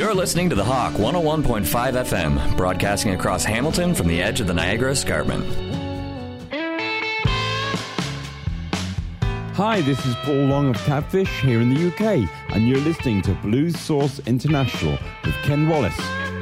You're listening to The Hawk 101.5 FM, broadcasting across Hamilton from the edge of the Niagara Escarpment. Hi, this is Paul Long of Catfish here in the UK, and you're listening to Blues Source International with Ken Wallace.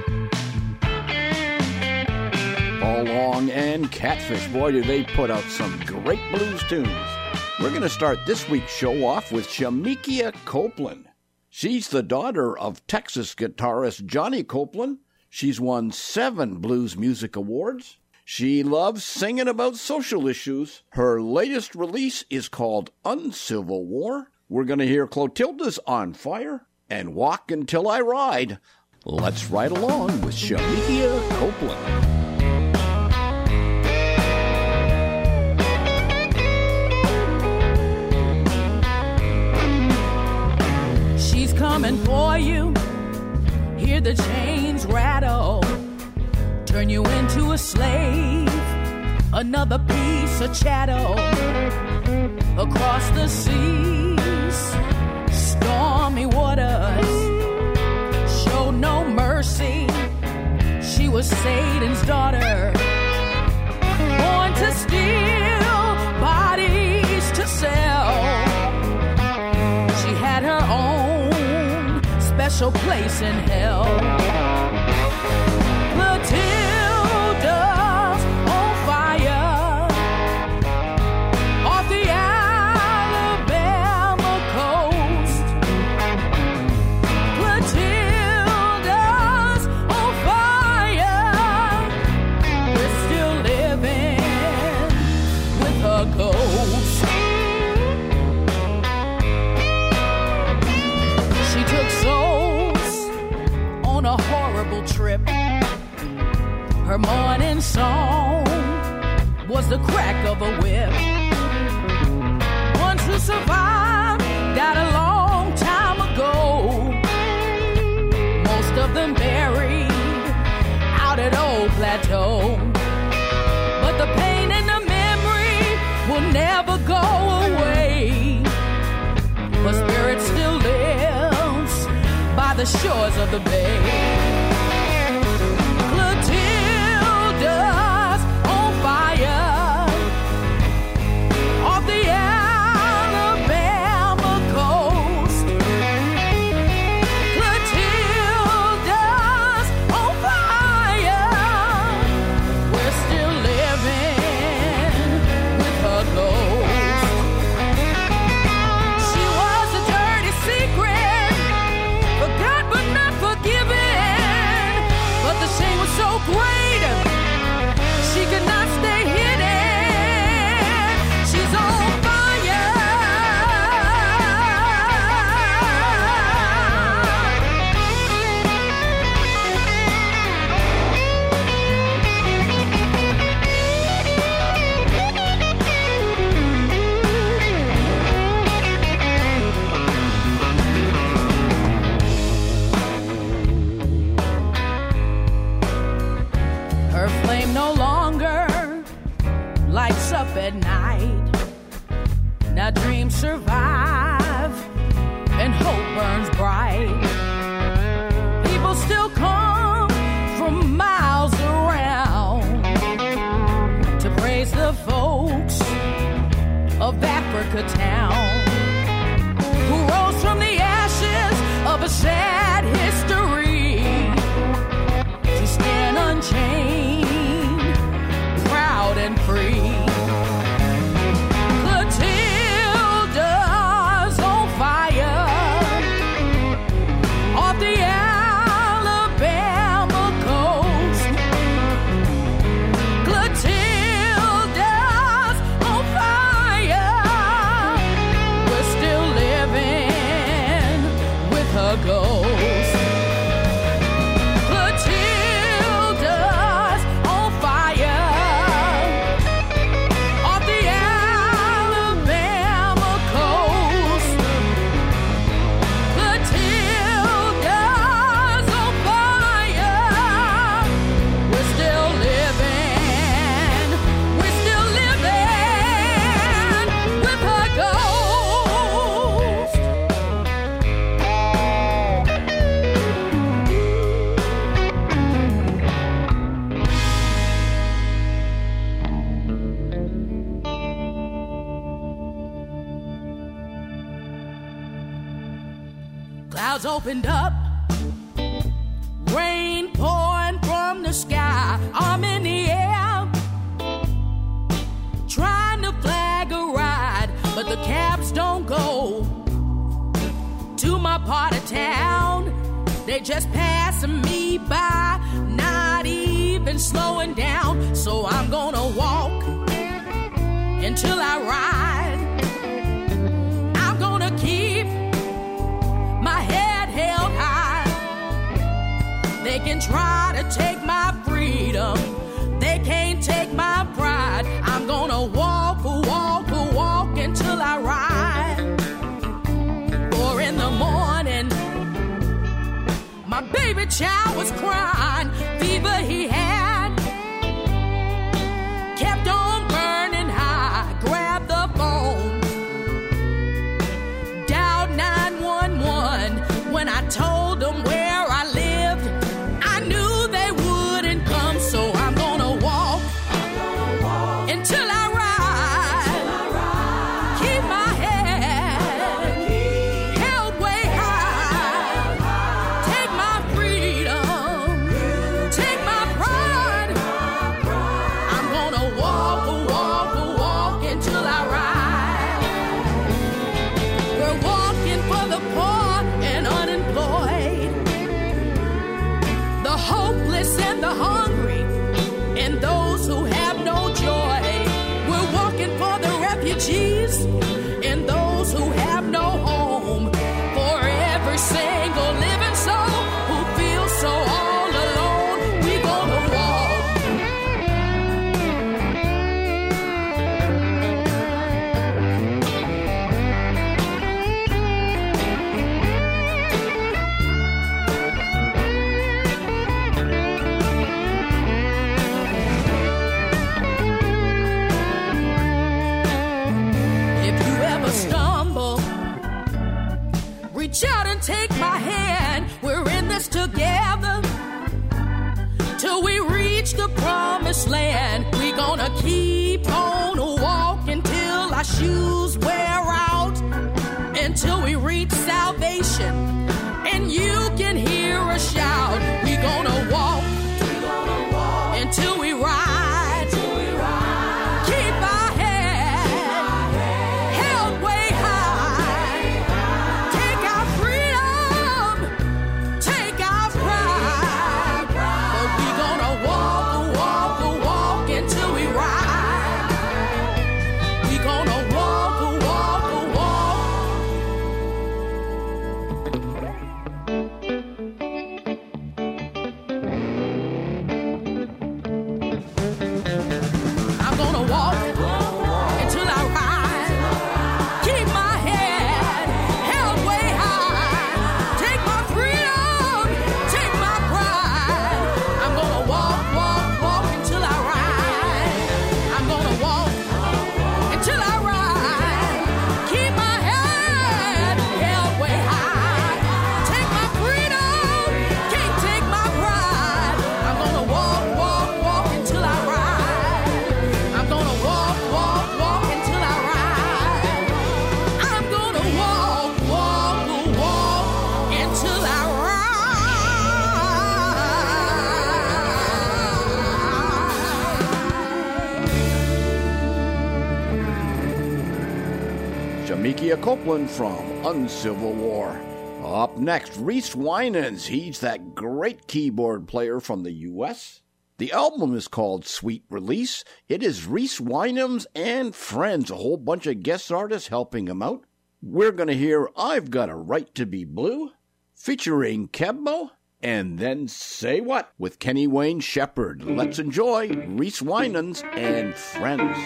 Paul Long and Catfish, boy, do they put out some great blues tunes. We're going to start this week's show off with Shemekia Copeland. She's the daughter of Texas guitarist Johnny Copeland. She's won 7 Blues Music Awards. She loves singing about social issues. Her latest release is called Uncivil War. We're going to hear Clotilda's On Fire and Walk Until I Ride. Let's ride along with Shemekia Copeland. Coming for you, hear the chains rattle, turn you into a slave, another piece of chattel. Across the seas, stormy waters, show no mercy. She was Satan's daughter, born to steal, bodies to sell. She had her own special place in hell. Clotilda's on fire off the Alabama coast. Clotilda's on fire. We're still living with her ghost. She took souls on a horrible trip. Her morning song was the crack of a whip. Ones who survived died a long time ago. Most of them buried out at Old Plateau. But the pain and the memory will never go away. Her spirit still lives by the shores of the bay. Clotilda's on fire off the Alabama coast. Clotilda's on fire. We're still living with her ghost. She was a dirty secret, forgot but not forgiven. But the shame was so great, she could not stay hidden. She's on fire. Her flame no longer lights up at night. Now dreams survive and hope burns bright. People still come from miles around to praise the folks of Africa town who rose from the ashes of a sad history to stand unchained, proud and free. Clotilda's on fire off the Alabama coast. Clotilda's on fire. We're still living with her ghost. clouds opened up, rain pouring from the sky. I'm in the air, trying to flag a ride, but the cabs don't go to my part of town. They just passing me by, not even slowing down. So I'm gonna walk until I ride. I'm gonna keep my head held high. They can try to take my freedom, they can't take my pride. I'm gonna walk, walk, walk until I ride. For in the morning, my baby child was crying, fever he had, kept on burning high. Grabbed the phone, dialed 911. When I told them where I lived, I knew they wouldn't come. So I'm gonna walk until I ride. Keep my head held way high. Take my freedom, take my pride. I'm gonna walk, walk, walk until I ride. We're walking for the poor and unemployed, the hopeless and the hungry, and those who have no joy. We're walking for the refugees and those who have no home, for every single living soul who feels so all alone. We gonna walk. If you ever stumble, reach out and take my hand. We're in this together till we reach the promised land. We gonna keep on walking till our shoes wear out, until we reach salvation and you can hear us shout. We gonna walk until we ride. Keep our head held way high. Take our freedom, take our pride. But we gonna walk, walk, walk until we ride. We gonna walk, walk, walk. I'm gonna walk until I ride. Keep my head held way high. Take my freedom, take my pride. I'm gonna walk, walk, walk until I ride. I'm gonna walk until I ride. Keep my head held way high. Take my freedom, can't take my pride. I'm gonna walk, walk, walk until I ride. I'm gonna walk, walk, walk until I ride. I'm gonna walk, walk, walk until I ride. Shamikia Copeland from Uncivil War. Up next, Reese Winans. He's that great keyboard player from the U.S. The album is called Sweet Release. It is Reese Winans and friends, a whole bunch of guest artists helping him out. We're going to hear I've Got a Right to Be Blue, featuring Kebmo, and then Say What with Kenny Wayne Shepherd. Let's enjoy Reese Winans and friends.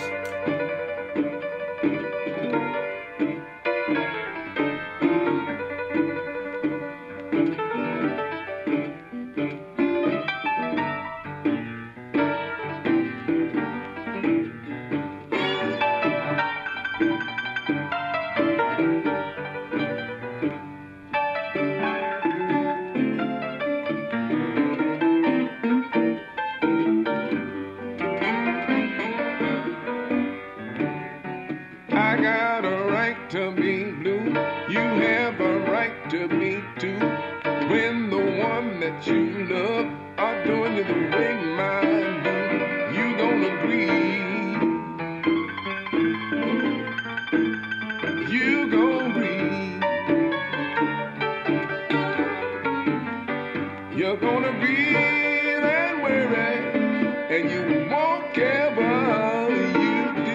I got a right to be blue. You have a right to be too. that you love are doing you the way mine do, you gonna grieve. You gonna grieve. You're gonna grieve and worry, and you won't care what you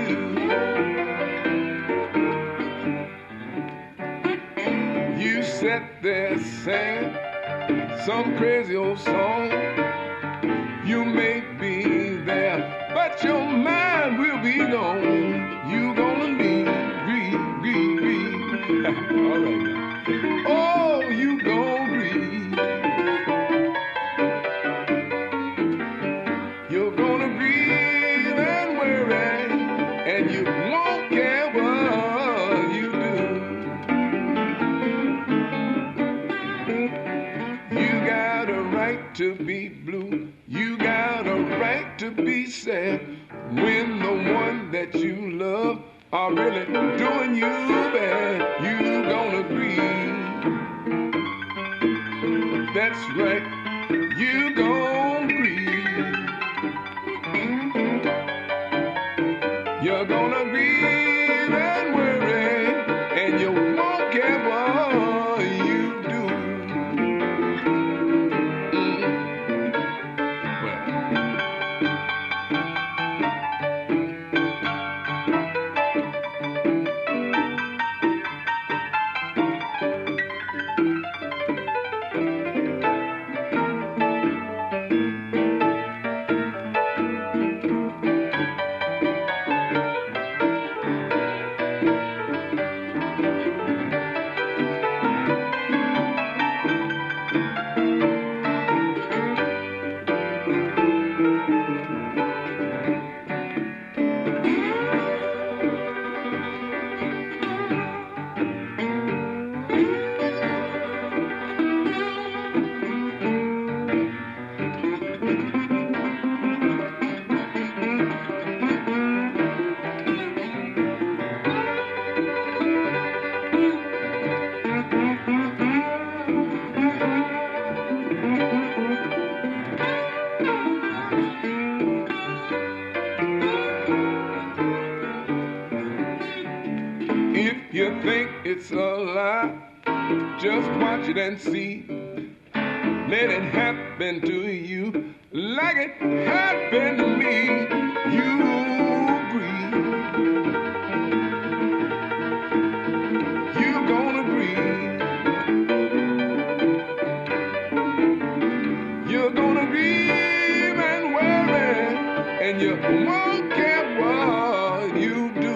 do. You sat there singing some crazy old song. You may be there, but your mind will be gone. You gonna leave, grieve. All right now. Oh, you gonna grieve. You're gonna grieve and worry, and you won't care what you do. You got a right to be blue. You got a right to be sad when the one that you love are really doing you bad. You gonna grieve. That's right. You gonna grieve. You're gonna grieve and worry, and you won't care what you do. You think it's a lie, just watch it and see. Let it happen to you like it happened to me. You grieve. You gonna grieve. You're gonna grieve and worry, and you won't care what you do.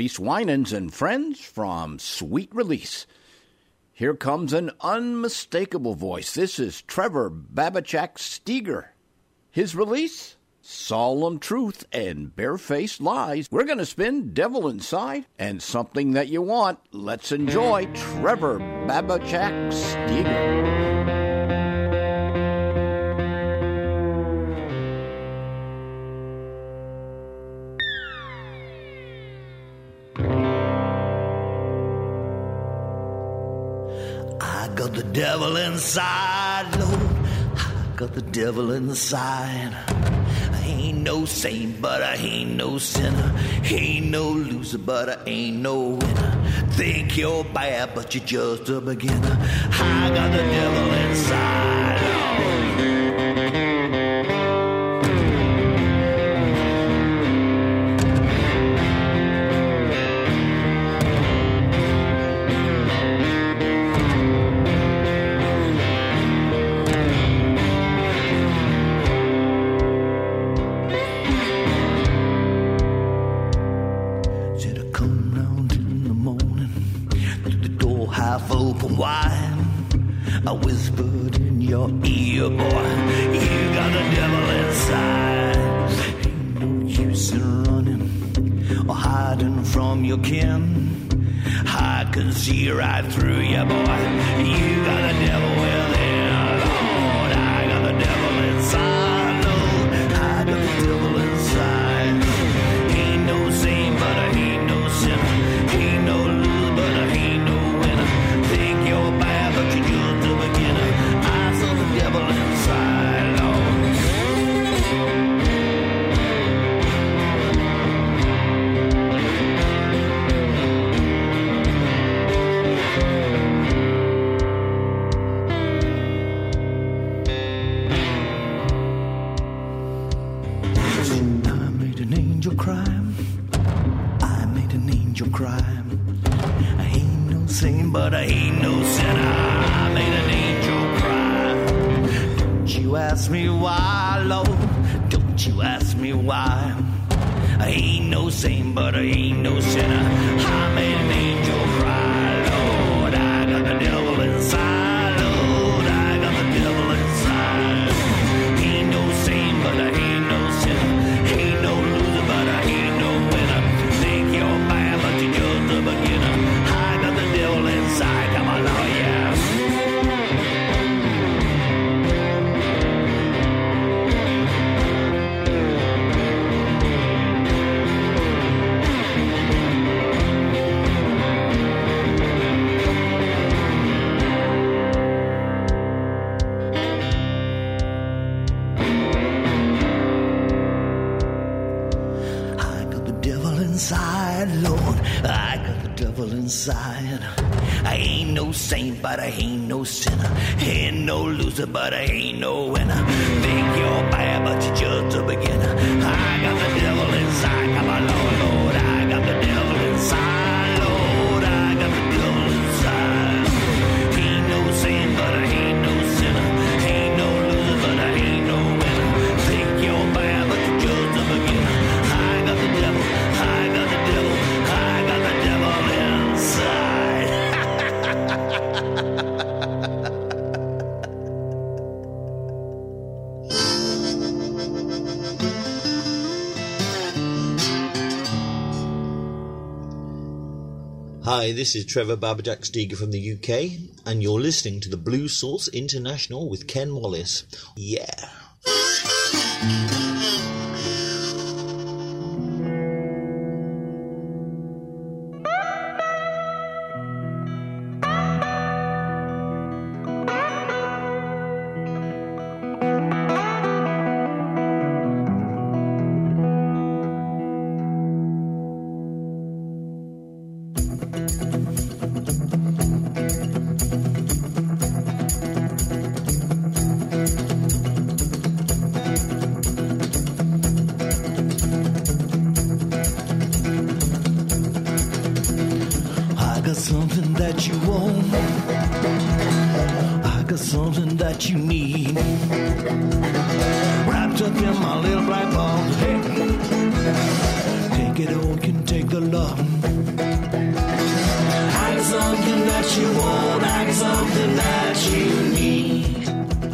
Reese Winans and Friends from Sweet Release. Here comes an unmistakable voice. This is Trevor Babachak Steger. His release, Solemn Truth and Barefaced Lies. We're going to spin Devil Inside and Something That You Want. Let's enjoy Trevor Babachak Steger. Got the devil inside, Lord. I got the devil inside. I ain't no saint, but I ain't no sinner. Ain't no loser, but I ain't no winner. Think you're bad, but you're just a beginner. I got the devil inside, Lord. Open wide, I whispered in your ear, boy, you got the devil inside. Ain't no use in running or hiding from your kin. I can see right through you, boy. You got the devil within, Lord. I got the devil inside, Lord. I got the devil inside. Ain't no saint, but I ain't no sinner. Ain't no loser, but I ain't no winner. Think you're bad, but you're just a beginner. I saw the devil inside, Lord. I made an angel cry. I made an angel cry. I ain't no saint, but I ain't no sinner. I made an angel cry. Don't you ask me why, Lord. Don't you ask me why. I ain't no saint, but I ain't no sinner. I made an angel cry, Lord. I got the devil inside, Lord. I got the devil inside. Ain't no saint, but I ain't no sinner. Ain't no loser, but I ain't no winner. Think you're bad, but you're just a beginner. I got the devil inside. Come on now, yeah. Inside, Lord, I got the devil inside. I ain't no saint, but I ain't no sinner. Ain't no loser, but I ain't no winner. Think you're bad, but you're just a beginner. I got the devil inside. Come on, Lord, Lord, I got the devil inside. Lord, I got the devil inside. Ain't no saint, but I ain't no sinner. Ain't no loser, but I ain't no winner. Think you're bad, but you're just a beginner. I got the devil. I got the devil. I got the devil inside. Hi, this is Trevor Babachak Steger from the UK, and you're listening to the Blues Source International with Ken Wallace. Yeah. Something that you want, I got something that you need, wrapped up in my little black ball. Hey, Can't get old, can take the love. I got something that you want, I got something that you need.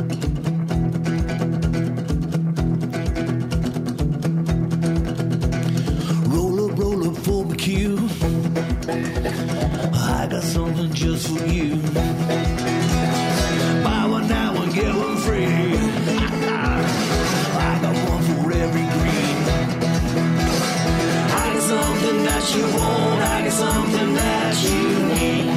Roll up for McHugh. I got something just for you. Buy one now and get one free. I got one for every green. I got something that you want, I got something that you need.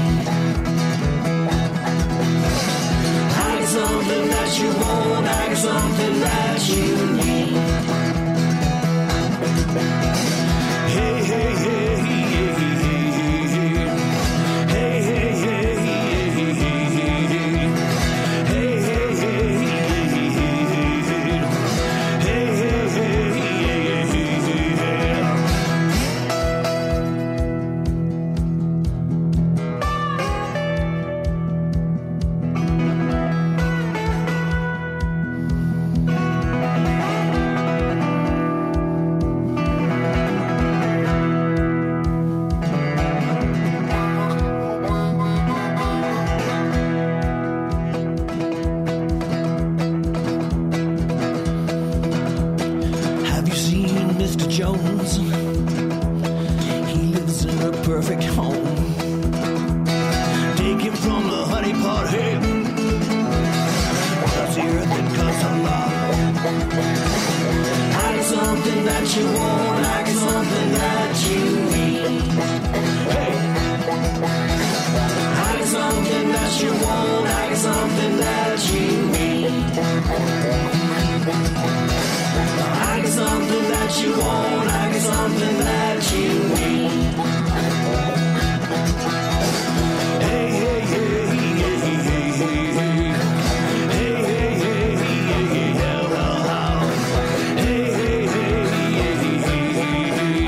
I got something that you want, I got something that you need. Hey, hey, hey, hey, hey, hey, hey, hey, hey, perfect home. Take him from the honeypot head. Cuts the earth and cuts a lot. I got something that you want, I got something that you need. Hey, I got something that you want, I got something that you need. I got something that you want, I got something that you need. Hey, hey, hey, hey, hey, hey, hey. Hey, hey, hey, hey, hey, hey, hey, hey, hey,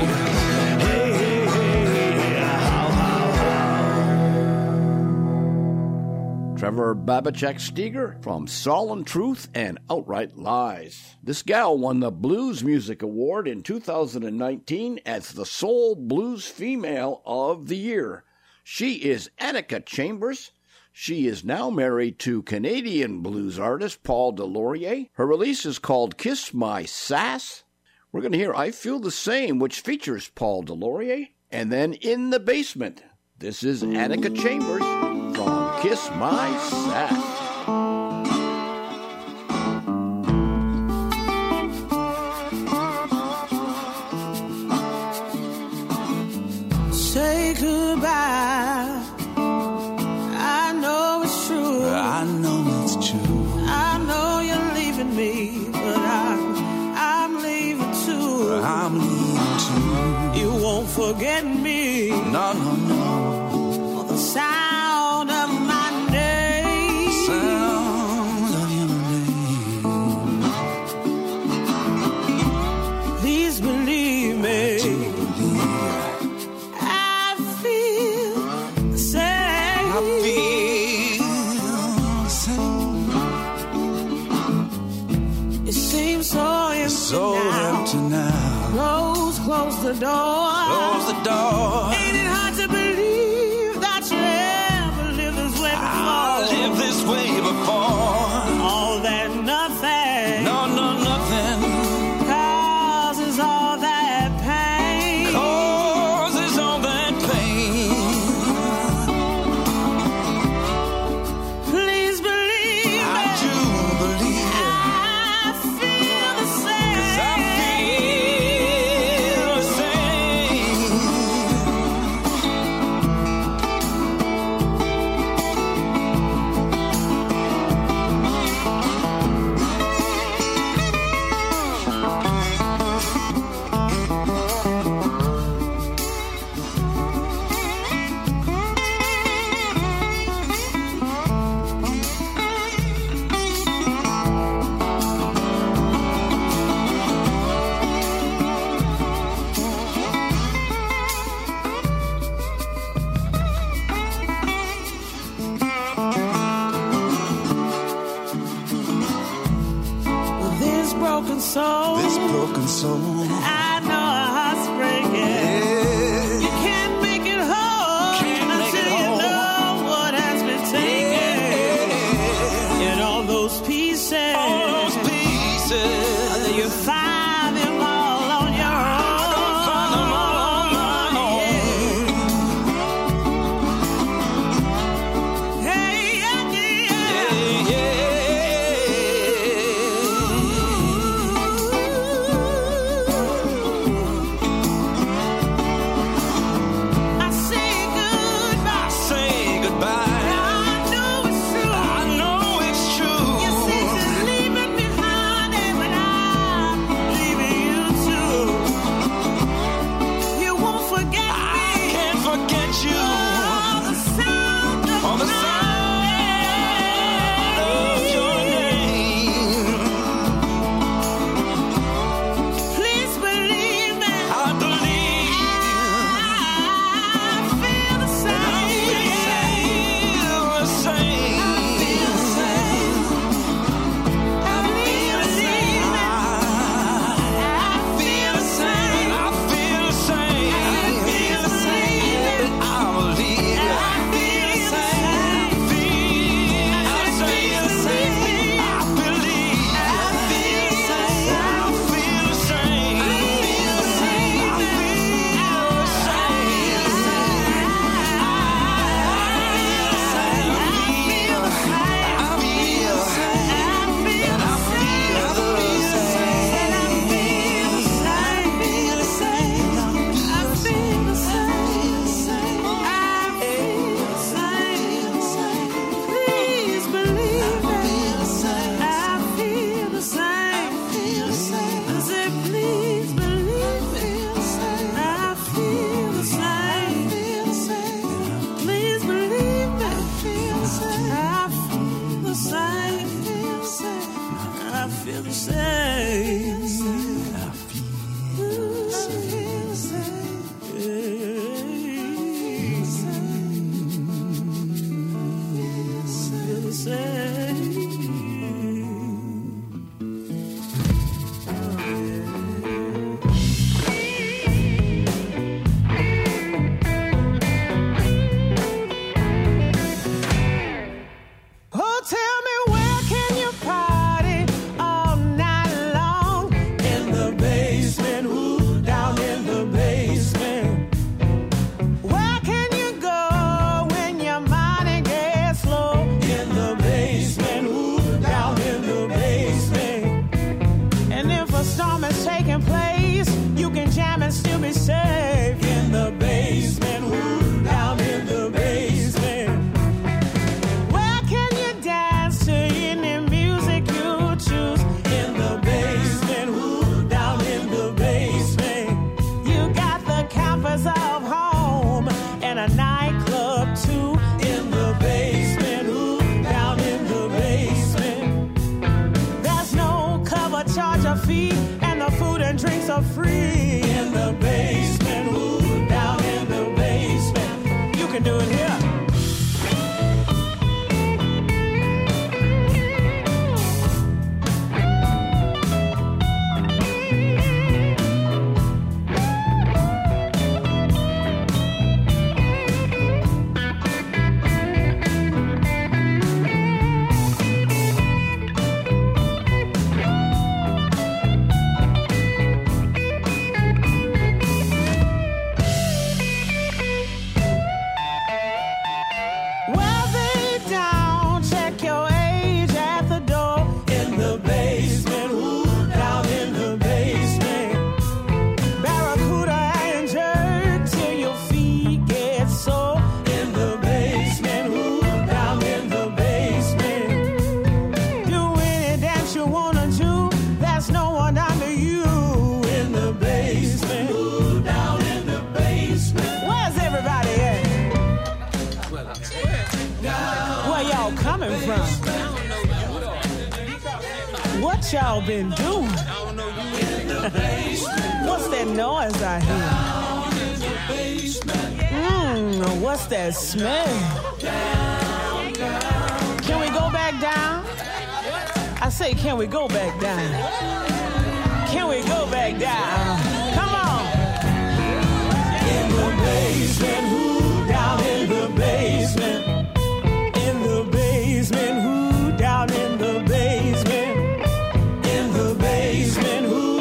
Trevor Babachek Steger from Solemn Truth and Outright Lies. This gal won the Blues Music Award in 2019 as the Soul Blues Female of the Year. She is Annika Chambers. She is now married to Canadian blues artist Paul Delorier. Her release is called Kiss My Sass. We're going to hear I Feel the Same, which features Paul Delorier. And then In the Basement. This is Annika Chambers from Kiss My Sass. Say goodbye. I know it's true. I know it's true. I know you're leaving me, but I'm leaving too. I'm leaving too. You won't forget me. No, no, no. For the sound of my name. Sound of your name. Please believe me. Do believe. I feel the same. I feel the same. It seems so empty So now. empty now. Close the door. Close the door. Ain't it hard to believe that you ever lived this way before? I lived this way before. All that nothing. No, no, nothing. Causes all that pain. Causes all that pain. Please believe I me. do believe it. I feel the same. 'Cause I feel the same. With this broken soul, This broken soul. I know our heart's breaking. find them all on your own. Gonna find them all on my own. Hey, yeah, yeah, yeah. I say goodbye. Say goodbye. I know it's true. I know it's true. Your sister's leaving behind, and but I'm leaving you too. You won't forget me. Can't forget you. Oh, the sound of On the my sound of your name. Please believe me. I believe. I feel the same. Feel the same. Feel the same. Please believe me. I feel the same. I feel the same. Feel the same. I believe. I feel the same. Feel the same. I believe. I feel the same. I feel the same. Feel the same. I feel the same. Please believe me. I feel the same. I feel the same. I feel the same. Feel the same. Oh, tell me, where can you party all night long? In the basement, ooh, down in the basement. Where can you go when your money gets low? In the basement, ooh, down in the basement. And if a storm is taking place, you can jam and still be safe. In the basement, ooh, down in the basement. Where can you dance to any music you choose? In the basement, ooh, down in the basement. You got the campus of home and a nightclub too. In the basement, ooh, down in the basement. There's no cover charge or fee, and the food and drinks are free. In the basement, ooh, down in the basement. You can do it here. Well, they down, check your age at the door. In the basement, ooh, down in the basement. Barracuda and jerk till your feet get sore. In the basement, ooh, down in the basement. Do any dance you wanna do, there's no one under you. In the basement, ooh, down in the basement. Where's everybody at? Where y'all coming from? What y'all been doing? What's that noise I hear? What's that smell? Can we go back down? I say, can we go back down? Can we go back down? Come on. In the basement, ooh, down in the basement. In the basement, ooh, down in the basement. In the basement, ooh.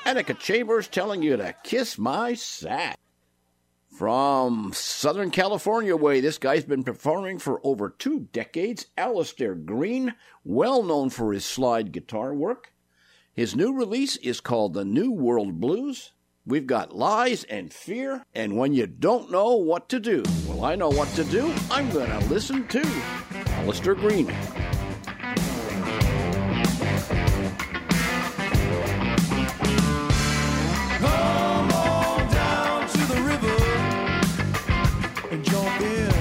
Attica Chambers telling you to kiss my sack. From Southern California way, this guy's been performing for over 2 decades. Alistair Green, well known for his slide guitar work. His new release is called The New World Blues. We've got Lies and Fear, and When You Don't Know What to Do. Well, I know what to do. I'm going to listen to Alistair Green. Come on down to the river and jump in.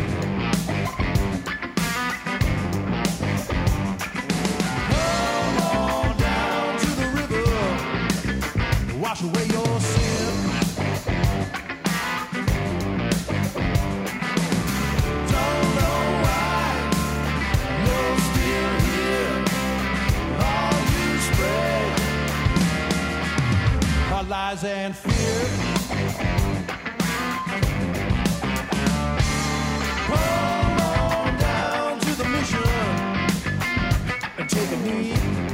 Come on down to the river, wash away your sin. Don't know why you're still here. All you spread are lies and fear. Come on down to the mission and take a knee.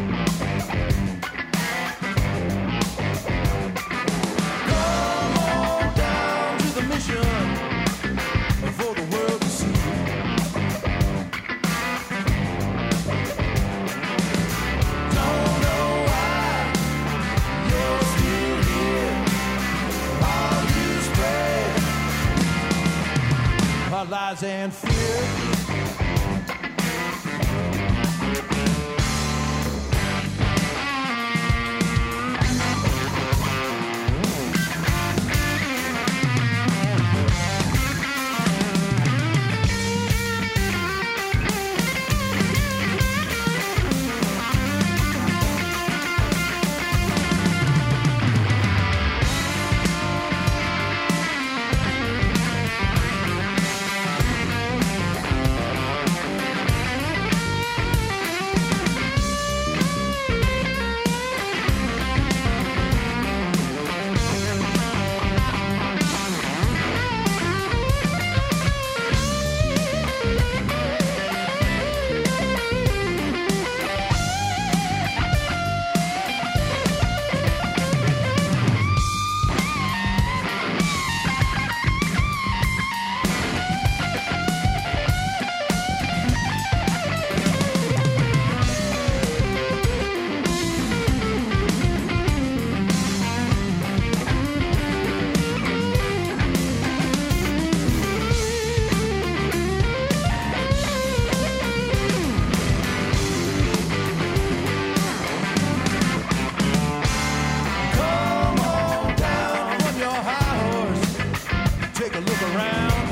Come on down to the mission for the world to see. Don't know why you're still here. All you spread are lies and fear. Come on down from your high horse, take a look around.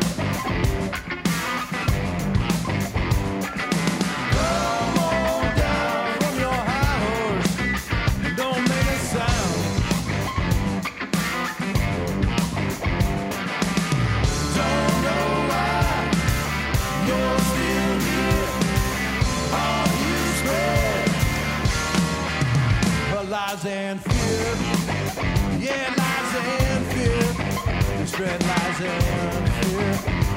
Come on down from your high horse and don't make a sound. Don't know why you're still here. All you spread are lies and fear. Yeah, lies and fear. You spread lies and fear.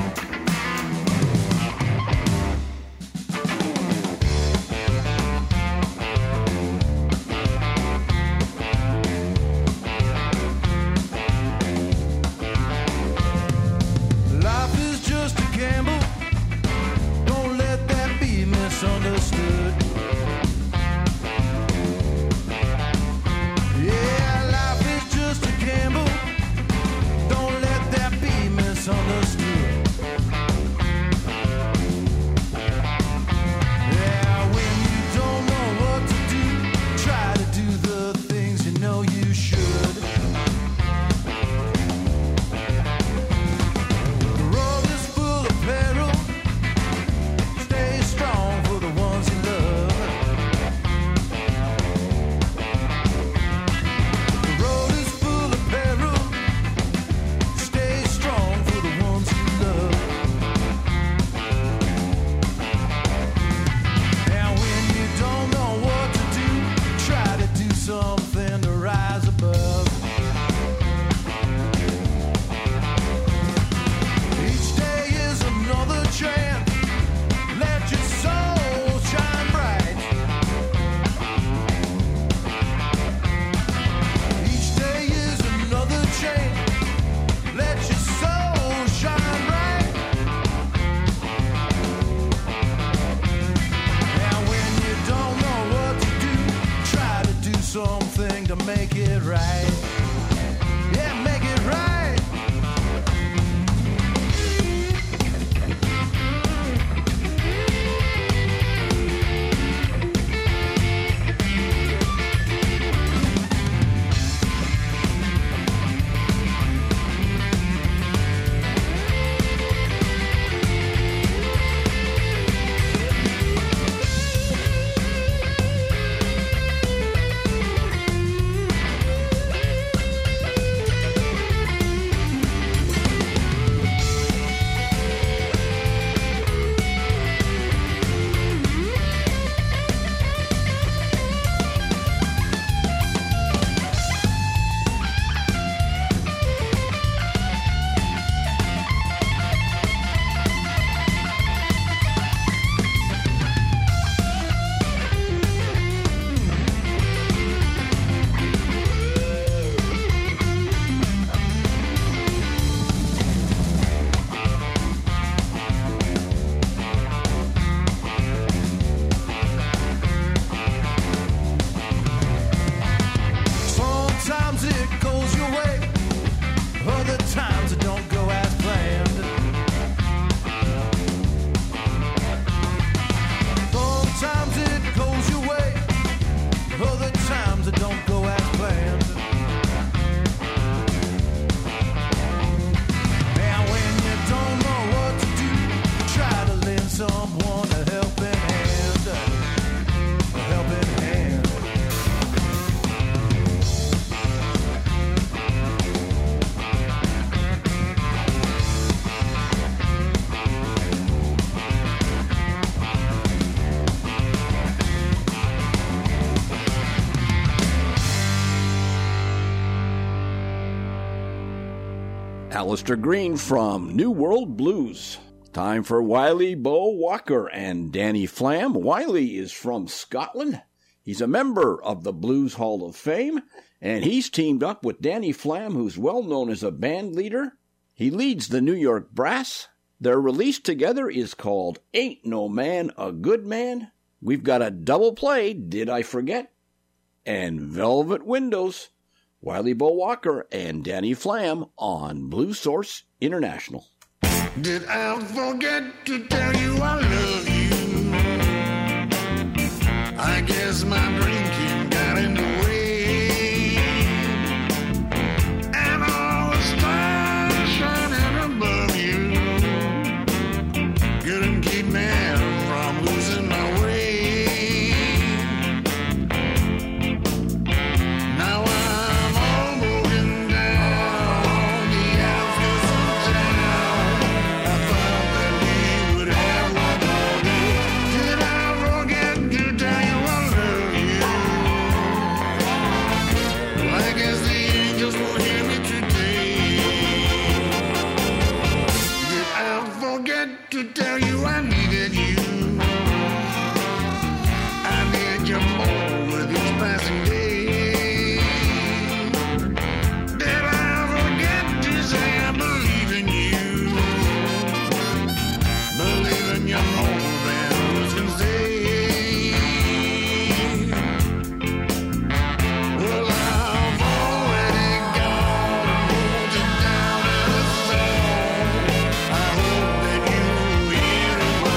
Life is just a gamble. Don't let that be misunderstood. Yeah, life is just a gamble. Don't let that be misunderstood. Yeah, when you don't know what to do, try to do the things you know you should. The road is full of peril. Alistair Green from New World Blues. Time for Wiley Bo Walker and Danny Flam. Wiley is from Scotland. He's a member of the Blues Hall of Fame, and he's teamed up with Danny Flam, who's well known as a band leader. He leads the New York Brass. Their release together is called Ain't No Man a Good Man. We've got a double play, Did I Forget? And Velvet Windows. Wiley Bo Walker and Danny Flam on Blues Source International. Did I forget to tell you I love you? I guess my drinking got in the way, and all the stars shining above you couldn't keep me from losing my way. Now I'm all broken down on the outskirts of town. I thought that we would have one more day. Did I forget to tell you I love you? Well, I guess the angels will hear me today. Did I forget to tell you I needed you? I need you more with each passing day. Did I forget to say I believe in you? Believe in you more than words can say. Well, I've already gone and moved it down in a song. I hope that you hear it when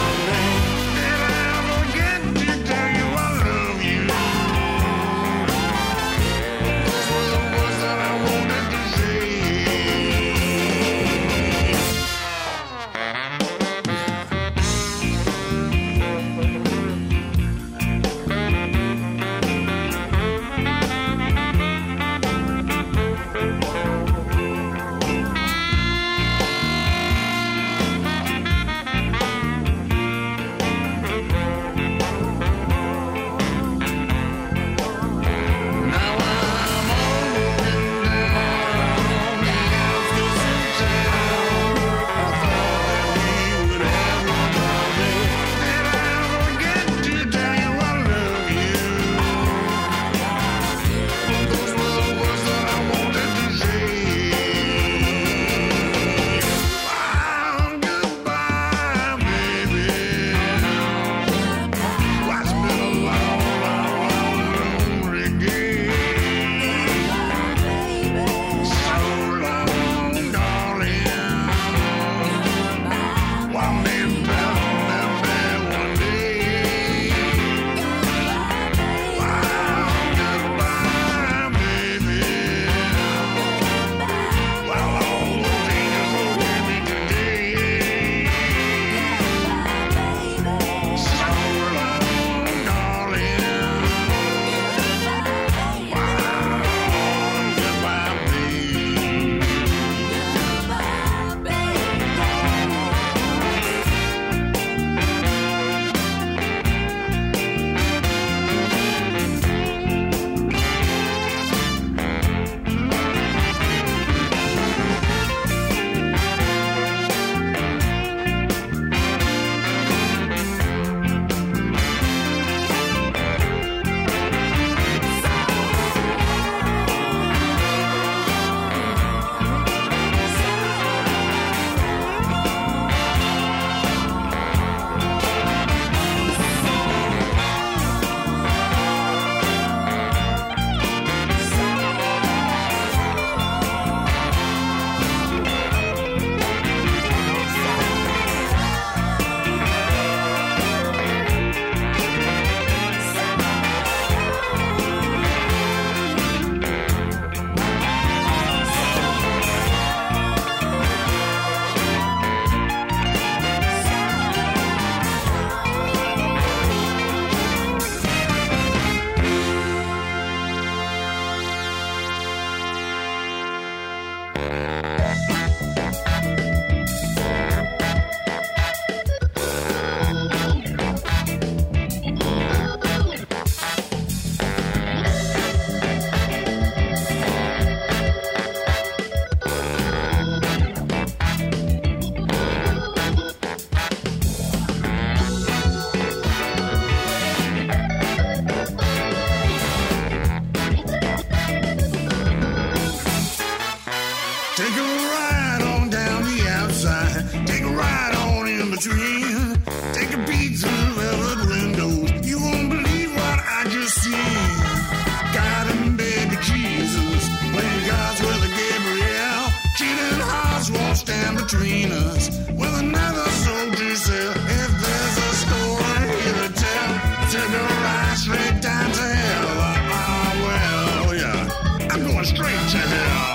ride on in between. Take a peek through velvet windows. You won't believe what I just seen. God and baby Jesus, playing God's with a Gabriel. Cheating hearts won't stand between us. With another soldier said, if there's a story here to tell, take a ride straight down to hell. Well, yeah, I'm going straight to hell.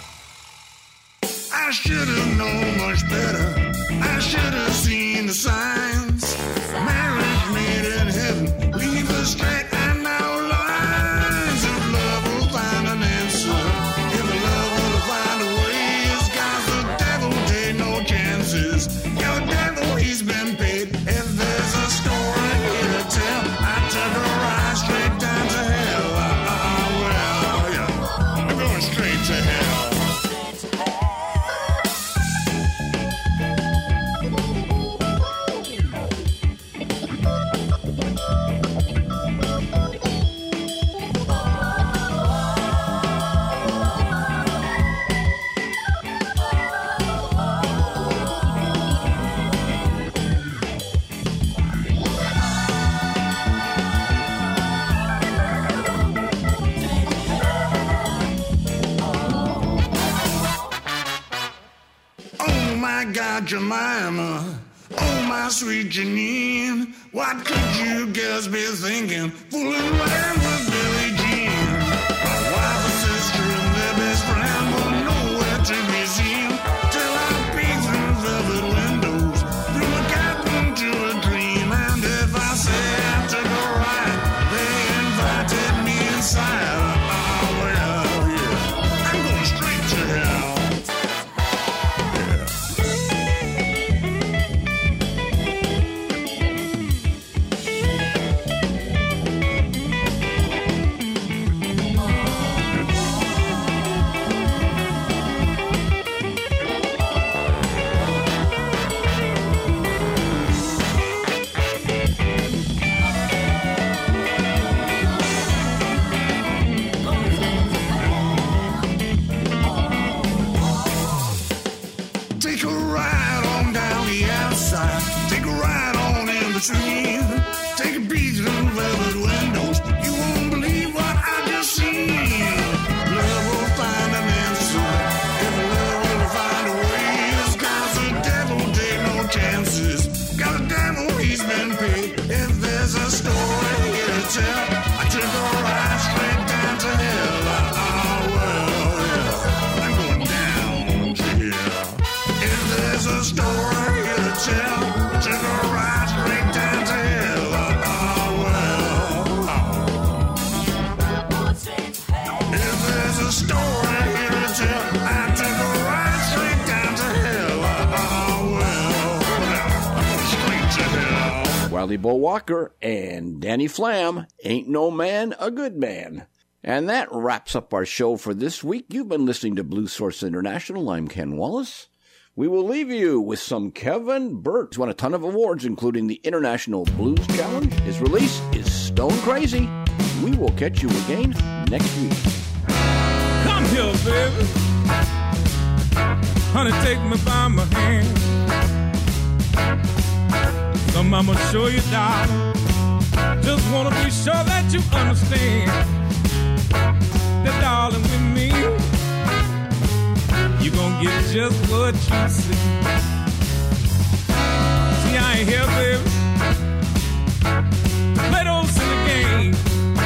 I should have known much better. I should have seen the signs. Marriage made in heaven, leave us straight and no lines. If love will find an answer, if love will find a way, it's 'cause the devil take no chances. Your devil, he's been paid. If there's a story here to tell, I took a ride straight down to hell. Well, yeah, I'm going straight to hell. Jemima, oh my sweet Janine, what could you girls be thinking, fooling around with Billie Jean? My wife, a sister, and their best friend were nowhere to be seen, till I peeked through velvet windows, through a cabin to a dream, and if I say I took a ride, they invited me inside. Well, yeah, I'm going straight to hell. Take a peek through velvet windows. You won't believe what I just seen. Love will find an answer. If love will find a way, it's 'cause the devil take no chances. 'Cause the devil, he's been paid. If there's a story here to tell, I took a ride straight down to hell. Well, yeah, I'm going down to hell. If there's a story here to tell, I took a ride straight down to hell. If there's a story here to tell, I took a ride straight down to hell. I'm straight to hell. Wiley Bo Walker and Danny Flam, Ain't No Man a Good Man. And that wraps up our show for this week. You've been listening to Blues Source International. I'm Ken Wallace. We will leave you with some Kevin Burt. He's won a ton of awards, including the International Blues Challenge. His release is Stone Crazy. We will catch you again next week. Come here, baby. Honey, take me by my hand. Some I'ma show you, darling. Just wanna be sure that you understand that, darling, with me, you gon' get just what you see. See, I ain't here, baby, to play those silly games.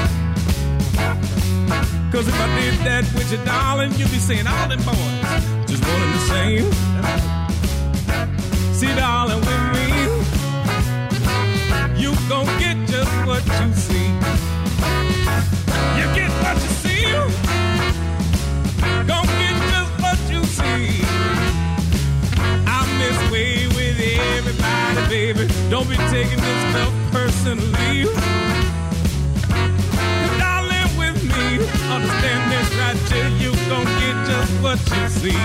'Cause if I did that with you, darling, you'd be saying all them boys just one and the same. See, darling, with me, you gon' get just what you see. You get what you see, gon' get just what you see. I'm this way with everybody, baby. Don't be taking this stuff personally. Darling, with me, understand this right here, you gon' get just what you see.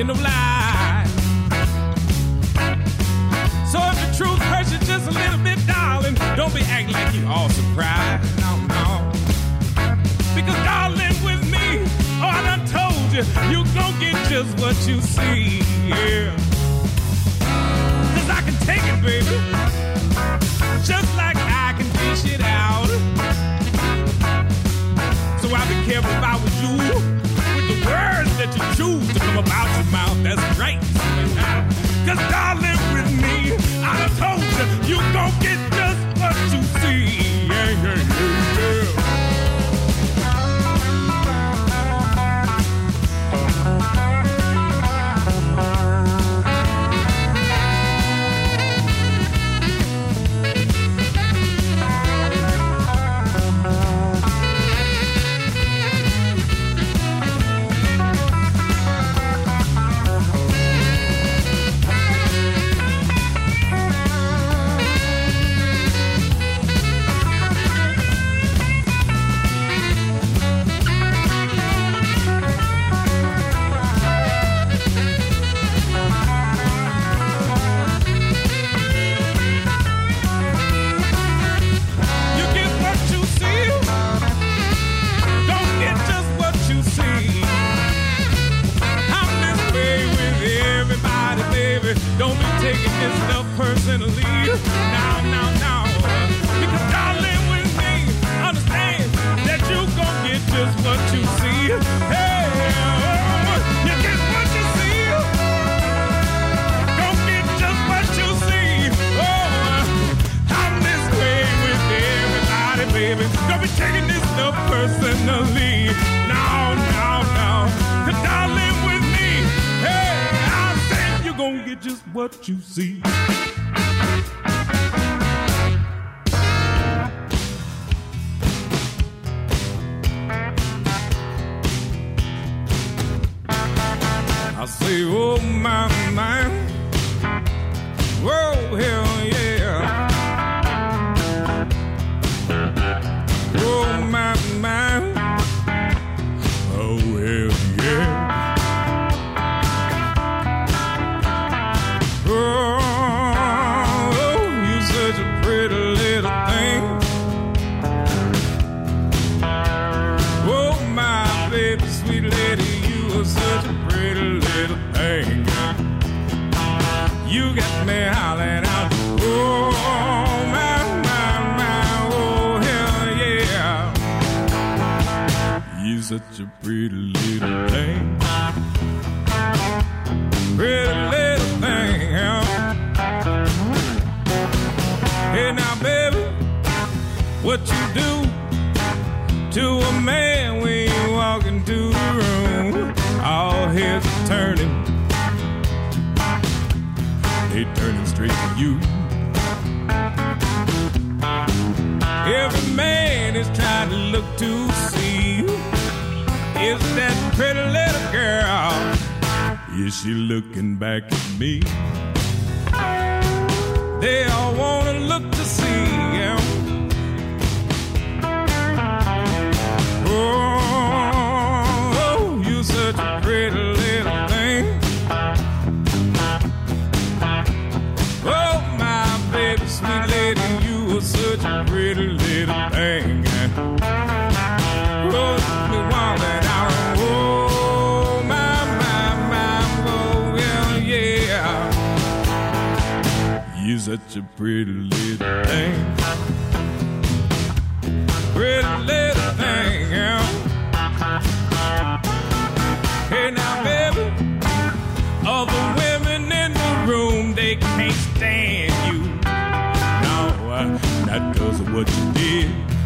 beacon of light. So if the truth hurts you just a little bit, darling, don't be acting like you all surprised. No, no. Because darling, with me, oh, I done told you, you gon' get just what you see, yeah. Cause I can take it, baby, just like I can dish it out. So I'll be careful if I was you, with the words that you choose to come about your mouth, that's right. Cause darling, with me, I done told you, you gon' get just what you see, yeah, yeah, yeah, yeah. Don't be taking this stuff personally. No. Because darling, with me, understand that you gon' get just what you see. Hey, you get what you see. Gon' get just what you see. Oh, I'm this way with everybody, baby. Don't be taking this stuff personally. No. Cause darling, with me, hey, you gon' get just what you see. I say, oh my, whoa, hell yeah. Oh my, oh hell yeah. You got me hollering out, oh my, oh hell yeah. You such a pretty little thing, pretty little thing, yeah. Hey now baby, what you do to a man when you walk into the room? All heads are turning, they turning straight to you. Every man is trying to look to see, is that pretty little girl, is she looking back at me? They all wanna look to see, yeah. Oh, you such a pretty little thing. Oh, my baby, sweet lady, you are such a pretty little thing. Oh, me walking out. Oh, my, oh, well, yeah. You such a pretty little thing. Pretty little thing, yeah. Hey, now, baby, all the women in the room, they can't stand you. No, not because of what you did.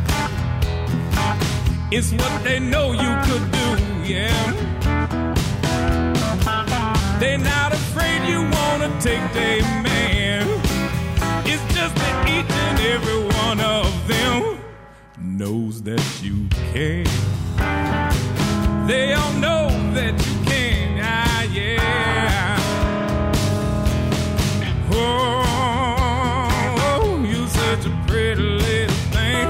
It's what they know you could do, yeah. They're not afraid you wanna take their man. It's just that each and every one of them knows that you can. They all know that you can, yeah. Oh, you such a pretty little thing.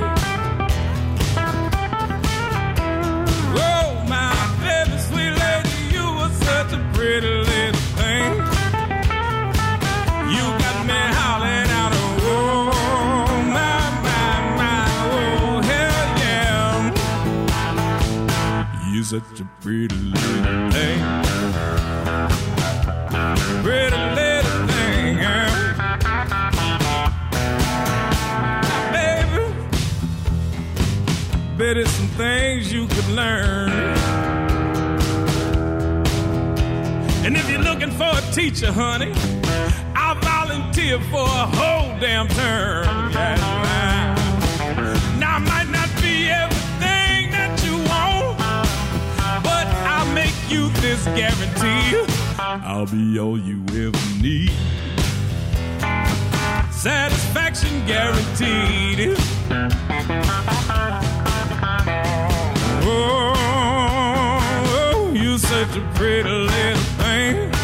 Oh, my baby, sweet lady, you are such a pretty little such a pretty little thing. Pretty little thing, yeah. Baby, bet it's some things you could learn. And if you're looking for a teacher, honey, I'll volunteer for a whole damn term. Yeah. Now, I might not be everything that you want, but I'll make you this guarantee. I'll be all you ever need. Satisfaction guaranteed. Oh, you're such a pretty little thing.